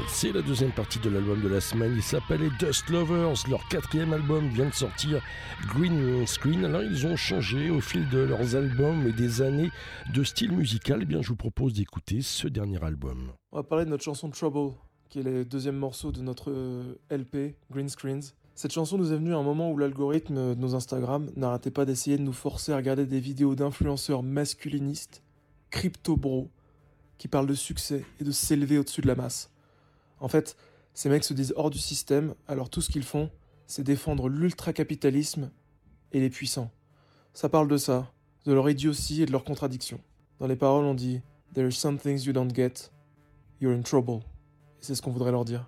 C'est la deuxième partie de l'album de la semaine. Il s'appelait Dust Lovers. Leur quatrième album vient de sortir, Green Screen. Alors ils ont changé au fil de leurs albums et des années de style musical. Eh bien, je vous propose d'écouter ce dernier album. On va parler de notre chanson Trouble, qui est le deuxième morceau de notre LP, Green Screens. Cette chanson nous est venue à un moment où l'algorithme de nos Instagram n'arrêtait pas d'essayer de nous forcer à regarder des vidéos d'influenceurs masculinistes, crypto-bros, qui parlent de succès et de s'élever au-dessus de la masse. En fait, ces mecs se disent hors du système, alors tout ce qu'ils font, c'est défendre l'ultracapitalisme et les puissants. Ça parle de ça, de leur idiotie et de leurs contradictions. Dans les paroles, on dit « There are some things you don't get, you're in trouble ». Et c'est ce qu'on voudrait leur dire.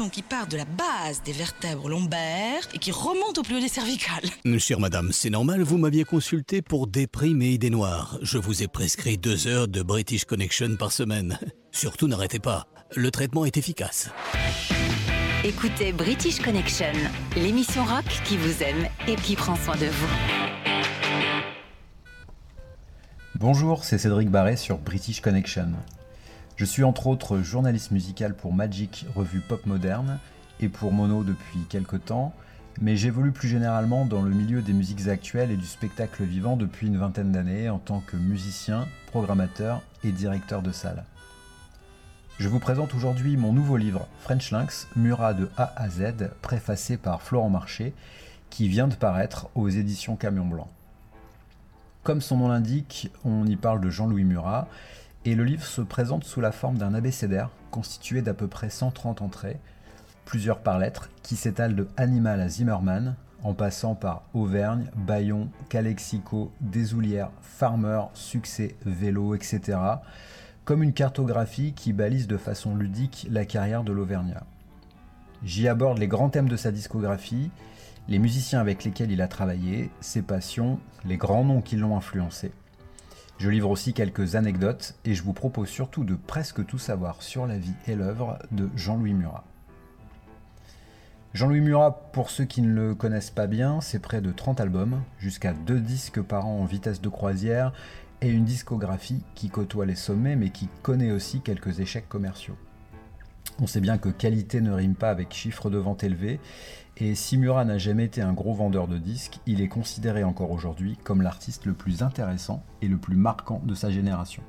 pression qui part de la base des vertèbres lombaires et qui remonte au plus haut des cervicales. Chère madame, c'est normal, vous m'aviez consulté pour des primes et idées noires. Je vous ai prescrit 2 heures de British Connection par semaine. Surtout n'arrêtez pas, le traitement est efficace. Écoutez British Connection, l'émission rock qui vous aime et qui prend soin de vous. Bonjour, c'est Cédric Barret sur British Connection. Je suis entre autres journaliste musical pour Magic, revue pop moderne, et pour Mono depuis quelques temps, mais j'évolue plus généralement dans le milieu des musiques actuelles et du spectacle vivant depuis une vingtaine d'années en tant que musicien, programmateur et directeur de salle. Je vous présente aujourd'hui mon nouveau livre French Lynx, Murat de A à Z, préfacé par Florent Marché, qui vient de paraître aux éditions Camion Blanc. Comme son nom l'indique, on y parle de Jean-Louis Murat, et le livre se présente sous la forme d'un abécédaire constitué d'à peu près 130 entrées, plusieurs par lettres, qui s'étalent de Animal à Zimmerman, en passant par Auvergne, Bayon, Calexico, Desoulières, Farmer, Succès, Vélo, etc., comme une cartographie qui balise de façon ludique la carrière de l'Auvergnat. J'y aborde les grands thèmes de sa discographie, les musiciens avec lesquels il a travaillé, ses passions, les grands noms qui l'ont influencé. Je livre aussi quelques anecdotes et je vous propose surtout de presque tout savoir sur la vie et l'œuvre de Jean-Louis Murat. Jean-Louis Murat, pour ceux qui ne le connaissent pas bien, c'est près de 30 albums, jusqu'à 2 disques par an en vitesse de croisière et une discographie qui côtoie les sommets mais qui connaît aussi quelques échecs commerciaux. On sait bien que qualité ne rime pas avec chiffre de vente élevé, et si Murat n'a jamais été un gros vendeur de disques, il est considéré encore aujourd'hui comme l'artiste le plus intéressant et le plus marquant de sa génération.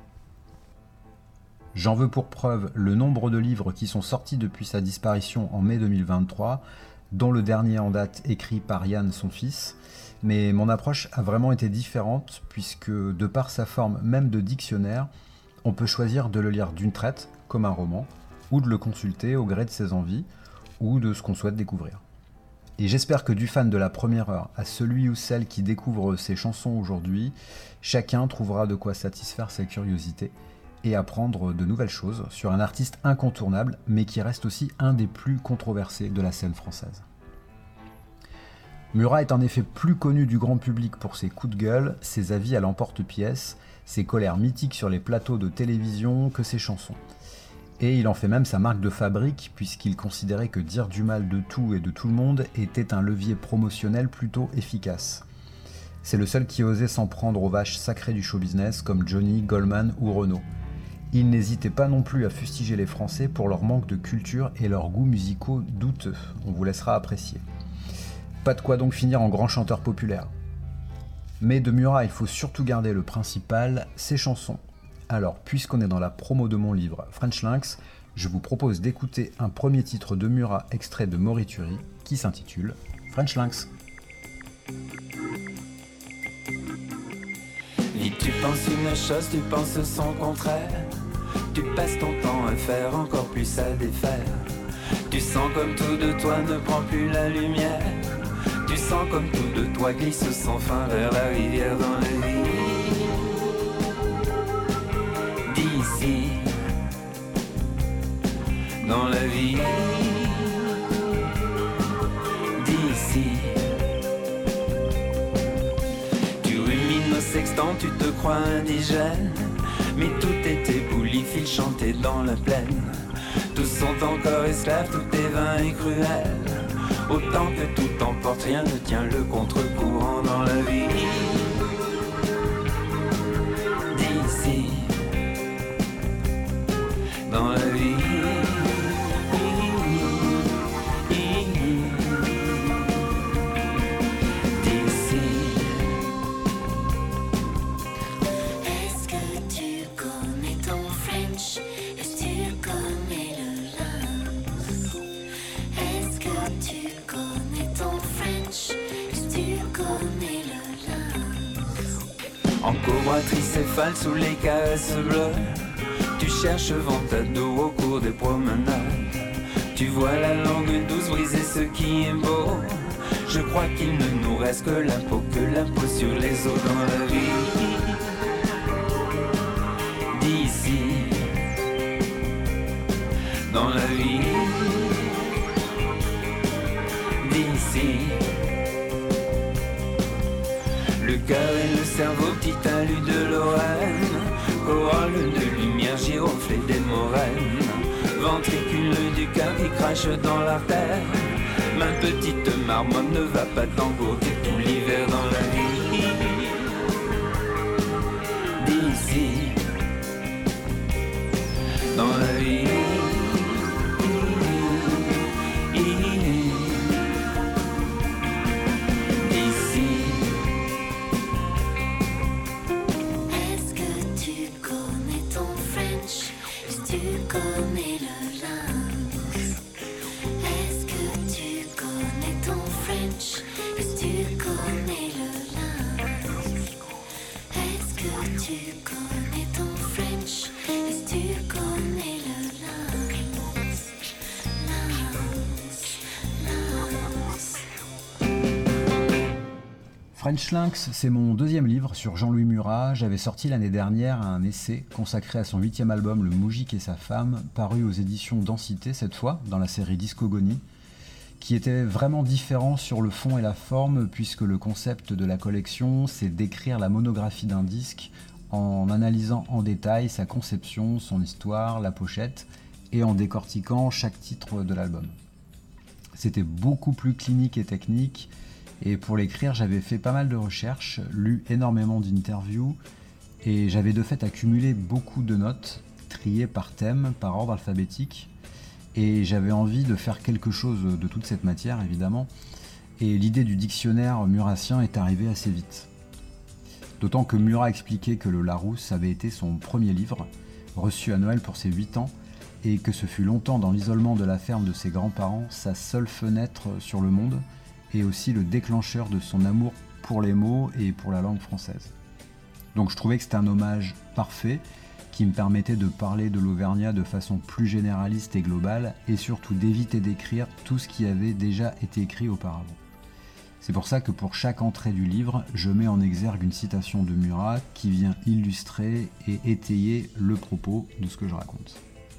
J'en veux pour preuve le nombre de livres qui sont sortis depuis sa disparition en mai 2023, dont le dernier en date écrit par Yann, son fils, mais mon approche a vraiment été différente puisque, de par sa forme même de dictionnaire, on peut choisir de le lire d'une traite, comme un roman, ou de le consulter au gré de ses envies, ou de ce qu'on souhaite découvrir. Et j'espère que du fan de la première heure à celui ou celle qui découvre ses chansons aujourd'hui, chacun trouvera de quoi satisfaire sa curiosité et apprendre de nouvelles choses sur un artiste incontournable, mais qui reste aussi un des plus controversés de la scène française. Murat est en effet plus connu du grand public pour ses coups de gueule, ses avis à l'emporte-pièce, ses colères mythiques sur les plateaux de télévision que ses chansons. Et il en fait même sa marque de fabrique, puisqu'il considérait que dire du mal de tout et de tout le monde était un levier promotionnel plutôt efficace. C'est le seul qui osait s'en prendre aux vaches sacrées du show business comme Johnny, Goldman ou Renaud. Il n'hésitait pas non plus à fustiger les Français pour leur manque de culture et leurs goûts musicaux douteux. On vous laissera apprécier. Pas de quoi donc finir en grand chanteur populaire. Mais de Murat, il faut surtout garder le principal, ses chansons. Alors, puisqu'on est dans la promo de mon livre French Lynx, je vous propose d'écouter un premier titre de Murat extrait de Morituri qui s'intitule French Lynx. Vite tu penses une chose, tu penses son contraire. Tu passes ton temps à faire encore plus à défaire. Tu sens comme tout de toi ne prend plus la lumière. Tu sens comme tout de toi glisse sans fin vers la rivière dans la vie. D'ici, dans la vie, d'ici. Tu rumines au sextant, tu te crois indigène, mais tout est ébloui, fil chanté dans la plaine. Tous sont encore esclaves, tout est vain et cruel. Autant que tout emporte, rien ne tient le contre-courant dans la vie. D'ici, dans la vie. D'ici. Est-ce que tu connais ton French? Est-ce que tu connais le lynx? Est-ce que tu connais ton French? Est-ce que tu connais le lynx? En cobra tricéphale sous les caresses bleues, tu cherches vent à dos au cours des promenades. Tu vois la langue douce briser ce qui est beau. Je crois qu'il ne nous reste que l'impôt sur les eaux dans la vie. D'ici, dans la vie. d'ici. Le cœur et le cerveau, petit talus de Lorraine, corolle de lumière, giroflée des moraines, ventricule du cœur qui crache dans l'artère. Ma petite marmotte ne va pas t'engourdir tout l'hiver dans la vie d'ici, dans la vie d'ici. Est-ce que tu connais ton French? Est-ce que tu connais le lynx? Est-ce que tu connais ton French? Est-ce que tu connais le lynx? Est-ce que tu connais ton French? Est-ce que tu connais le lynx? French Lynx, c'est mon deuxième livre sur Jean-Louis Murat. J'avais sorti l'année dernière un essai consacré à son 8e album Le Moujik et sa femme, paru aux éditions Densité cette fois, dans la série Discogonie, qui était vraiment différent sur le fond et la forme, puisque le concept de la collection, c'est d'écrire la monographie d'un disque en analysant en détail sa conception, son histoire, la pochette, et en décortiquant chaque titre de l'album. C'était beaucoup plus clinique et technique, et pour l'écrire, j'avais fait pas mal de recherches, lu énormément d'interviews, et j'avais de fait accumulé beaucoup de notes, triées par thème, par ordre alphabétique, et j'avais envie de faire quelque chose de toute cette matière, évidemment, et l'idée du dictionnaire murassien est arrivée assez vite. D'autant que Murat expliquait que le Larousse avait été son premier livre, reçu à Noël pour ses 8 ans, et que ce fut longtemps dans l'isolement de la ferme de ses grands-parents sa seule fenêtre sur le monde, et aussi le déclencheur de son amour pour les mots et pour la langue française. Donc je trouvais que c'était un hommage parfait qui me permettait de parler de l'Auvergnat de façon plus généraliste et globale, et surtout d'éviter d'écrire tout ce qui avait déjà été écrit auparavant. C'est pour ça que pour chaque entrée du livre, je mets en exergue une citation de Murat qui vient illustrer et étayer le propos de ce que je raconte.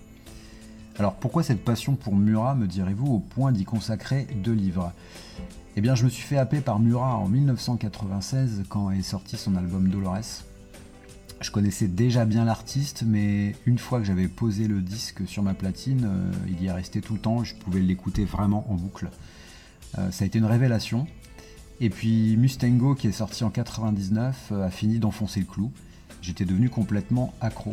Alors pourquoi cette passion pour Murat, me direz-vous, au point d'y consacrer 2 livres ? Eh bien je me suis fait happer par Murat en 1996 quand est sorti son album Dolores. Je connaissais déjà bien l'artiste, mais une fois que j'avais posé le disque sur ma platine, il y est resté tout le temps, je pouvais l'écouter vraiment en boucle. Ça a été une révélation. Et puis Mustango, qui est sorti en 99, a fini d'enfoncer le clou. J'étais devenu complètement accro.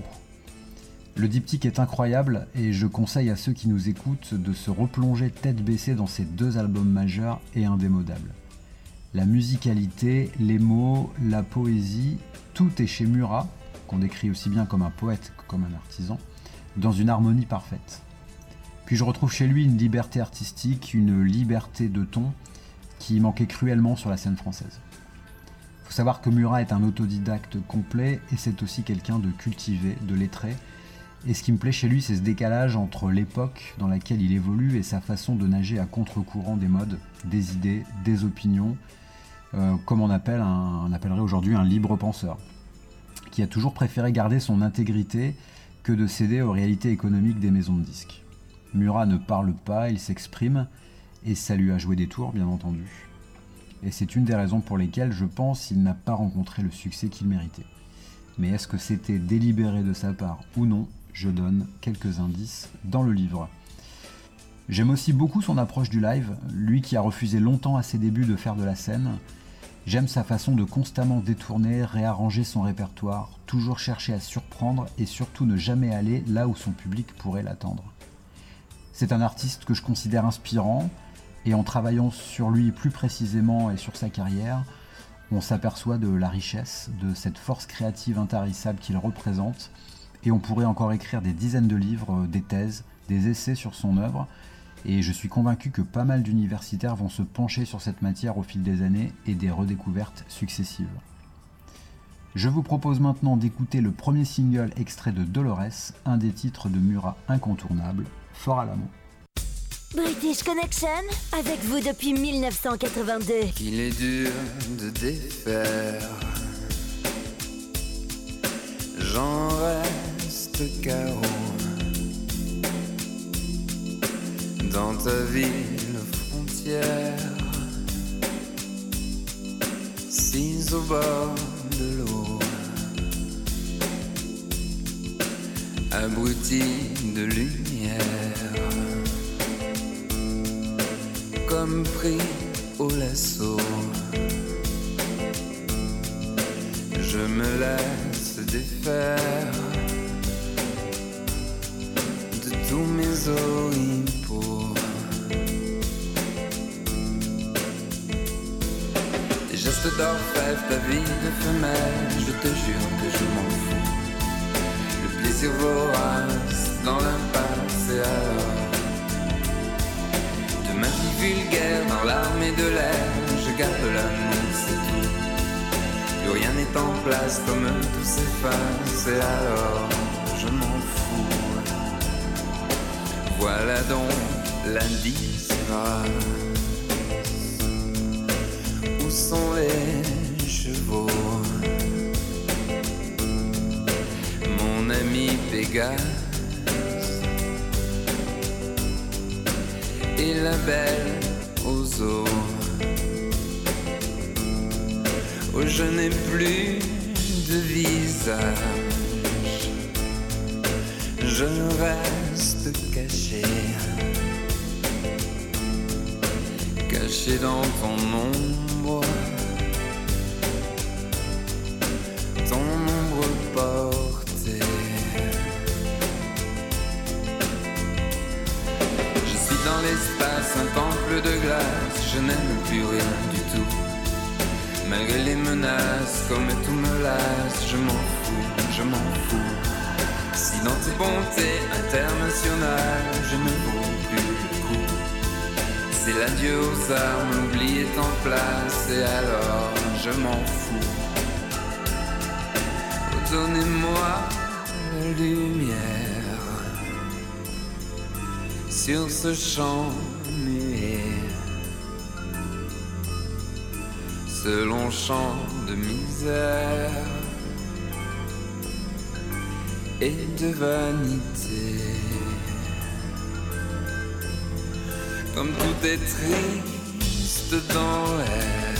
Le diptyque est incroyable et je conseille à ceux qui nous écoutent de se replonger tête baissée dans ces 2 albums majeurs et indémodables. La musicalité, les mots, la poésie, tout est chez Murat, qu'on décrit aussi bien comme un poète que comme un artisan, dans une harmonie parfaite. Puis je retrouve chez lui une liberté artistique, une liberté de ton qui manquait cruellement sur la scène française. Il faut savoir que Murat est un autodidacte complet et c'est aussi quelqu'un de cultivé, de lettré. Et ce qui me plaît chez lui, c'est ce décalage entre l'époque dans laquelle il évolue et sa façon de nager à contre-courant des modes, des idées, des opinions, comme on appellerait aujourd'hui un libre penseur, qui a toujours préféré garder son intégrité que de céder aux réalités économiques des maisons de disques. Murat ne parle pas, il s'exprime, et ça lui a joué des tours, bien entendu. Et c'est une des raisons pour lesquelles, je pense, qu'il n'a pas rencontré le succès qu'il méritait. Mais est-ce que c'était délibéré de sa part ou non ? Je donne quelques indices dans le livre. J'aime aussi beaucoup son approche du live, lui qui a refusé longtemps à ses débuts de faire de la scène. J'aime sa façon de constamment détourner, réarranger son répertoire, toujours chercher à surprendre et surtout ne jamais aller là où son public pourrait l'attendre. C'est un artiste que je considère inspirant, et en travaillant sur lui plus précisément et sur sa carrière, on s'aperçoit de la richesse, de cette force créative intarissable qu'il représente, et on pourrait encore écrire des dizaines de livres, des thèses, des essais sur son œuvre, et je suis convaincu que pas mal d'universitaires vont se pencher sur cette matière au fil des années et des redécouvertes successives. Je vous propose maintenant d'écouter le premier single extrait de Dolores, un des titres de Murat incontournables, Fort à l'amour. British Connection, avec vous depuis 1982. Qu'il est dur de défaire. J'en reste KO dans ta ville frontière. assis au bord de l'eau, abruti de lumière, comme pris au lasso. Je me laisse défaire de tous mes oripeaux. Des gestes d'orfèvre, ta vie de femelle, je te jure que je m'en fous. Le plaisir vorace dans l'impasse et alors de ma vie vulgaire dans l'armée de l'air, je garde l'amour, c'est tout. Plus rien n'est en place, comme tout s'efface, et alors je m'en fous. Voilà donc l'indice race. Où sont les chevaux? Mon ami Pégase et la belle aux eaux. Oh, je n'ai plus de visage, je reste caché, caché dans ton ombre, ton ombre portée. Je suis dans l'espace, un temple de glace, je n'aime plus rien du tout. Malgré les menaces, comme tout me lasse, je m'en fous, je m'en fous. Si dans tes bontés internationales, je ne vaux plus le coup, c'est l'adieu aux armes, l'oubli est en place, et alors je m'en fous. Oh, donnez-moi la lumière sur ce champ muet, ce long champ de misère et de vanité. Comme tout est triste dans l'air,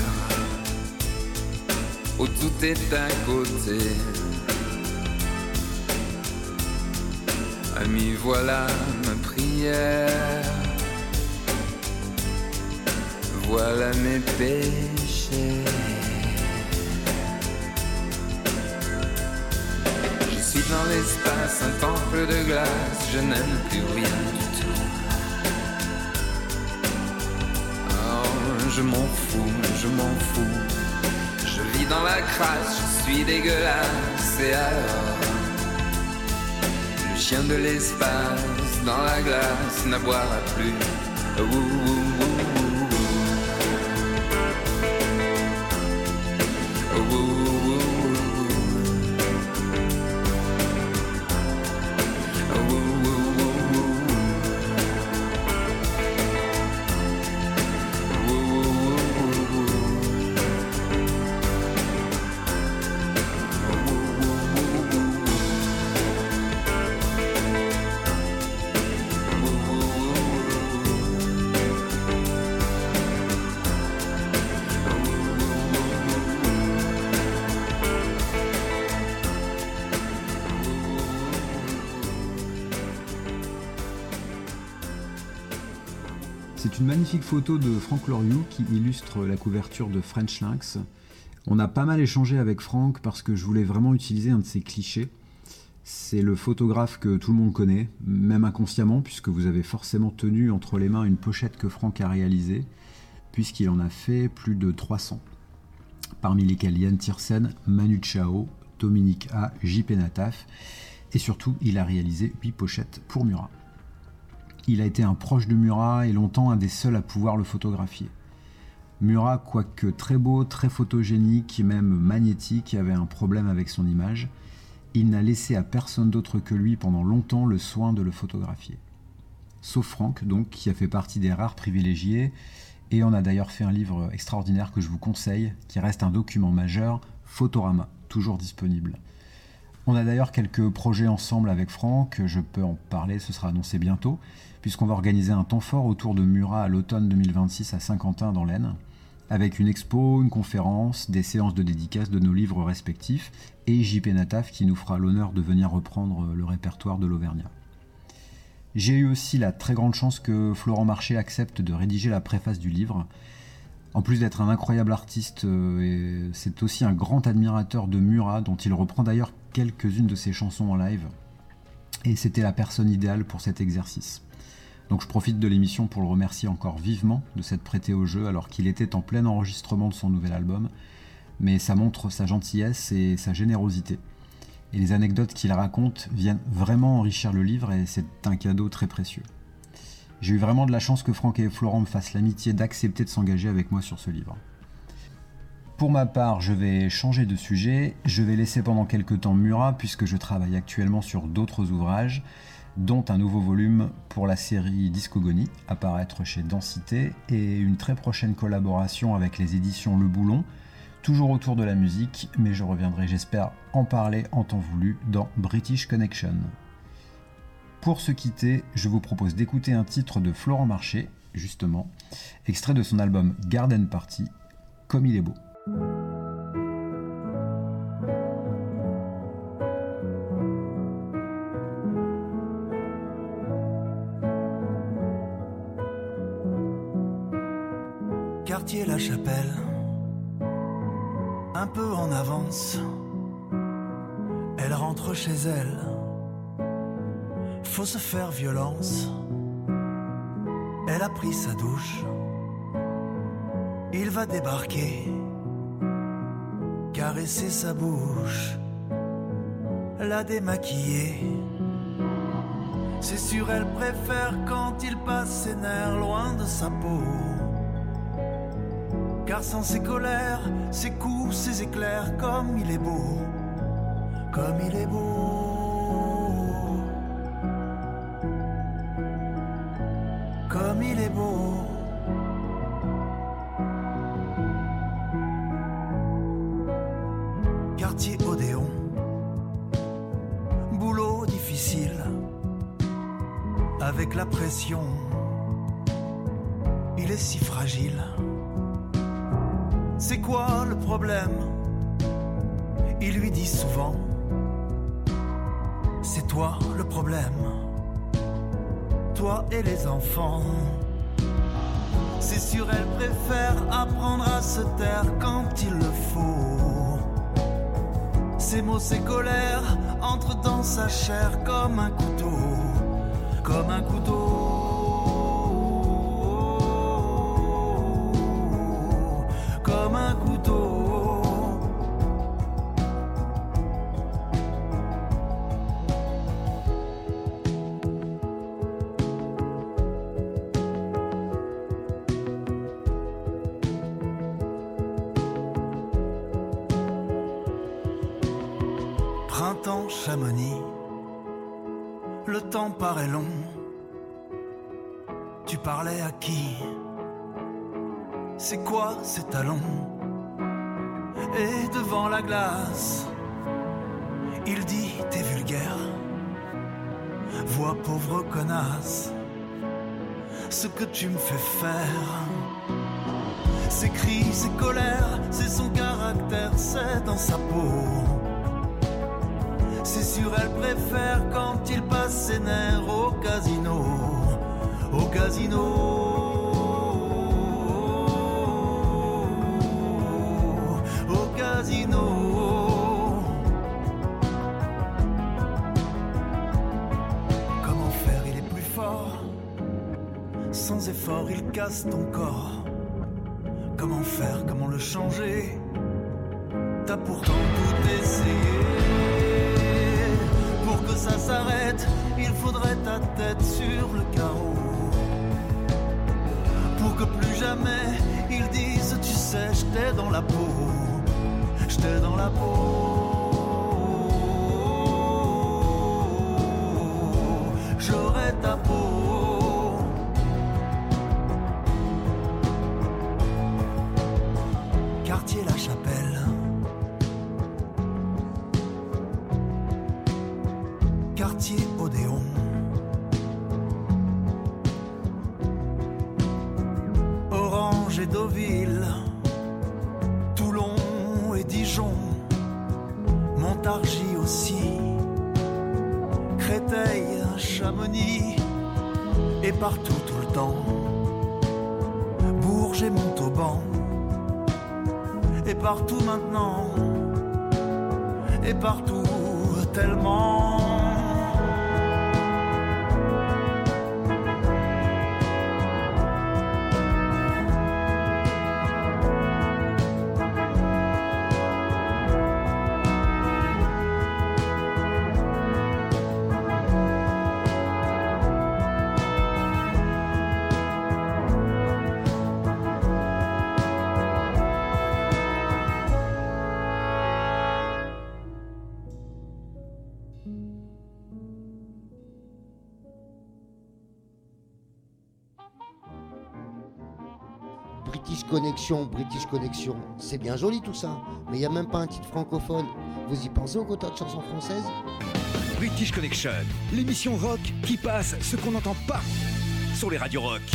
où tout est à côté. Ami, voilà ma prière, voilà mes péchés. Je suis dans l'espace, un temple de glace, je n'aime plus rien du tout. Oh, je m'en fous, je m'en fous. Je vis dans la crasse, je suis dégueulasse, et alors le chien de l'espace dans la glace n'aboiera plus. Ouh, ouh, ouh, ouh. C'est une magnifique photo de Franck Loriot qui illustre la couverture de French Lynx. On a pas mal échangé avec Franck parce que je voulais vraiment utiliser un de ses clichés. C'est le photographe que tout le monde connaît, même inconsciemment, puisque vous avez forcément tenu entre les mains une pochette que Franck a réalisée, puisqu'il en a fait plus de 300. Parmi lesquels Yann Tiersen, Manu Chao, Dominique A, JP Nataf, et surtout il a réalisé 8 pochettes pour Murat. Il a été un proche de Murat et longtemps un des seuls à pouvoir le photographier. Murat, quoique très beau, très photogénique et même magnétique, avait un problème avec son image. Il n'a laissé à personne d'autre que lui pendant longtemps le soin de le photographier. Sauf Franck, donc, qui a fait partie des rares privilégiés, et on a d'ailleurs fait un livre extraordinaire que je vous conseille, qui reste un document majeur, Photorama, toujours disponible. On a d'ailleurs quelques projets ensemble avec Franck, je peux en parler, ce sera annoncé bientôt, puisqu'on va organiser un temps fort autour de Murat à l'automne 2026 à Saint-Quentin dans l'Aisne. avec une expo, une conférence, des séances de dédicaces de nos livres respectifs, et JP Nataf qui nous fera l'honneur de venir reprendre le répertoire de l'Auvergnat. J'ai eu aussi la très grande chance que Florent Marché accepte de rédiger la préface du livre. En plus d'être un incroyable artiste, c'est aussi un grand admirateur de Murat, dont il reprend d'ailleurs quelques-unes de ses chansons en live. Et c'était la personne idéale pour cet exercice. Donc je profite de l'émission pour le remercier encore vivement de s'être prêté au jeu alors qu'il était en plein enregistrement de son nouvel album. Mais ça montre sa gentillesse et sa générosité. Et les anecdotes qu'il raconte viennent vraiment enrichir le livre et c'est un cadeau très précieux. J'ai eu vraiment de la chance que Franck et Florent me fassent l'amitié d'accepter de s'engager avec moi sur ce livre. Pour ma part, je vais changer de sujet. Je vais laisser pendant quelques temps Murat puisque je travaille actuellement sur d'autres ouvrages, dont un nouveau volume pour la série Discogonie, à paraître chez Densité, et une très prochaine collaboration avec les éditions Le Boulon, toujours autour de la musique, mais je reviendrai, j'espère, en parler en temps voulu dans British Connection. Pour se quitter, je vous propose d'écouter un titre de Florent Marché, justement, extrait de son album Garden Party, Comme il est beau. Quartier La Chapelle, un peu en avance, elle rentre chez elle, faut se faire violence, elle a pris sa douche, il va débarquer, caresser sa bouche, la démaquiller, c'est sûr elle préfère quand il passe ses nerfs loin de sa peau. Car sans ses colères, ses coups, ses éclairs, comme il est beau, comme il est beau, comme il est beau. Quartier Odéon, boulot difficile, avec la pression, il est si fragile. C'est quoi le problème? Il lui dit souvent, c'est toi le problème, toi et les enfants. C'est sûr elle préfère apprendre à se taire quand il le faut. Ses mots, ses colères entrent dans sa chair comme un couteau, comme un couteau. Comme un couteau. Printemps Chamonix, le temps paraît long. Tu parlais à qui? C'est quoi ces talons? Et devant la glace, il dit t'es vulgaire, vois pauvre connasse, ce que tu me fais faire. Ses cris, ses colères, c'est son caractère, c'est dans sa peau. C'est sûr elle préfère quand il passe ses nerfs au casino, au casino. Comment faire, il est plus fort. Sans effort, il casse ton corps. Comment faire, comment le changer? T'as pourtant tout essayé. Pour que ça s'arrête, il faudrait ta tête sur le carreau. Pour que plus jamais ils disent, tu sais, j'étais dans la peau. J'étais dans la peau, j'aurais ta peau. Quartier La Chapelle, quartier Odéon, Orange et Deauville, harmonie. Et partout tout le temps, Bourges et Montauban. Et partout maintenant, et partout tellement. British Connection, c'est bien joli tout ça, mais il n'y a même pas un titre francophone. Vous y pensez au quota de chansons françaises? British Connection, l'émission rock qui passe ce qu'on n'entend pas sur les radios rock.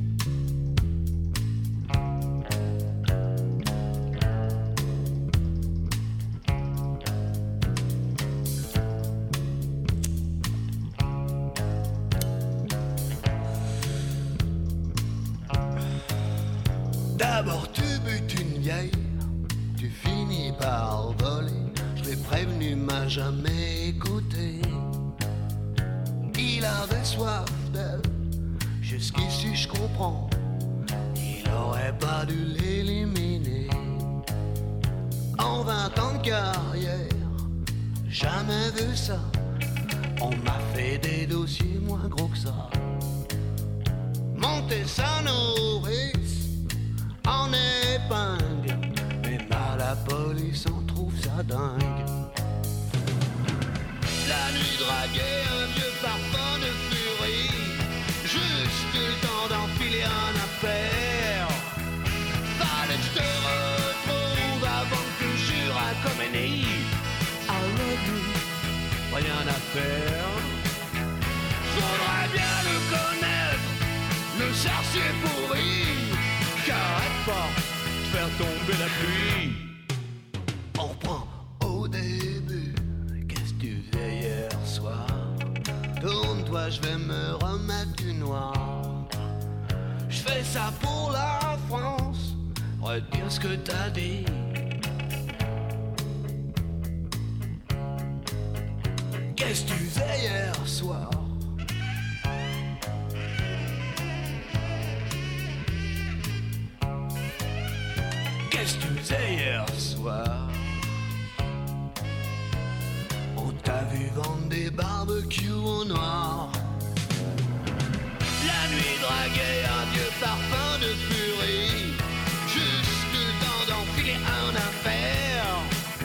D'abord tu butes une vieille, tu finis par voler. Je l'ai prévenu, m'a jamais écouté. Il avait soif d'elle, jusqu'ici je comprends. Il aurait pas dû l'éliminer. En 20 ans de carrière, jamais vu ça. On m'a fait des dossiers moins gros que ça. Monter sa nourrice en épingle, même à la police on trouve ça dingue. La nuit draguait un vieux parfum de furie, juste le temps d'enfiler un affaire. Fallait que je te retrouve avant que je jure à Khomeini. I love you, rien à faire. Faudrait bien le connaître, le sorcier pourri. Qu'arrête pas de faire tomber la pluie. On reprend au début. Qu'est-ce que tu faisais hier soir? Tourne-toi, je vais me remettre du noir. Je fais ça pour la France. Retire ce que t'as dit. Qu'est-ce que tu faisais hier soir? Qu'est-ce que tu faisais hier soir? On t'a vu vendre des barbecues au noir. La nuit draguait un vieux parfum de furie, juste le temps d'enfiler un